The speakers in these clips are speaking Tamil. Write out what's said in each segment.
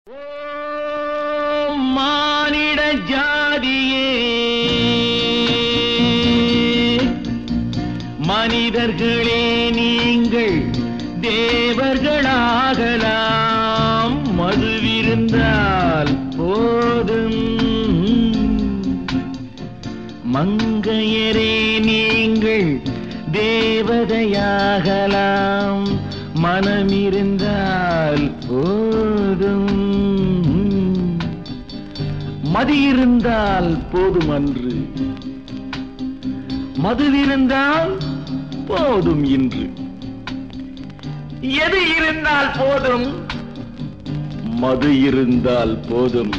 மானிட ஜாதியே, மனிதர்களே நீங்கள் தேவர்களாகலாம். மதுவிருந்தால் போதும். மங்கையரே நீங்கள் தேவதையாகலாம். மனமிருந்தால் போதும். மதியிருந்தால் போதும் அன்று, மதுவிருந்தால் போதும் இன்று. எது இருந்தால் போதும்? மது இருந்தால் போதும்.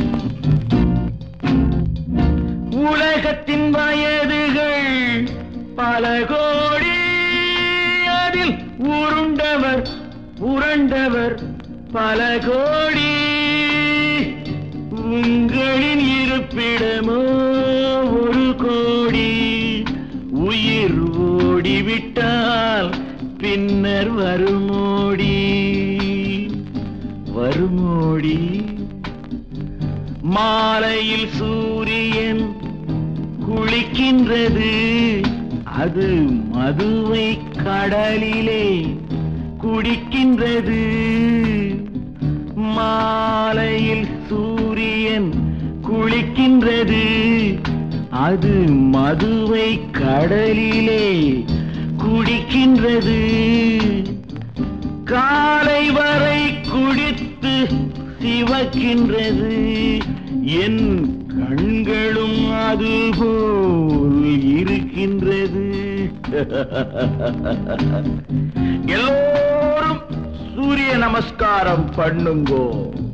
உலகத்தின் வயதுகள் பல கோடி, அதில் உருண்டவர் புரண்டவர் பல கோடி. உங்களின் இருப்பிடமோ ஒரு கோடி. உயிர் ஓடிவிட்டால் பின்னர் வருமோடி வருமோடி. மாலையில் சூரியன் குளிக்கின்றது, அது மதுவை கடலிலே குடிக்கின்றது. மாலையில் சூரியன் குளிக்கின்றது, அது மதுவை கடலிலே குடிக்கின்றது. காலை வரை குடித்து சிவக்கின்றது, என் கண்களும் அதுபோல் இருக்கின்றது. எல்லோரும் சூரிய நமஸ்காரம் பண்ணுங்கோ.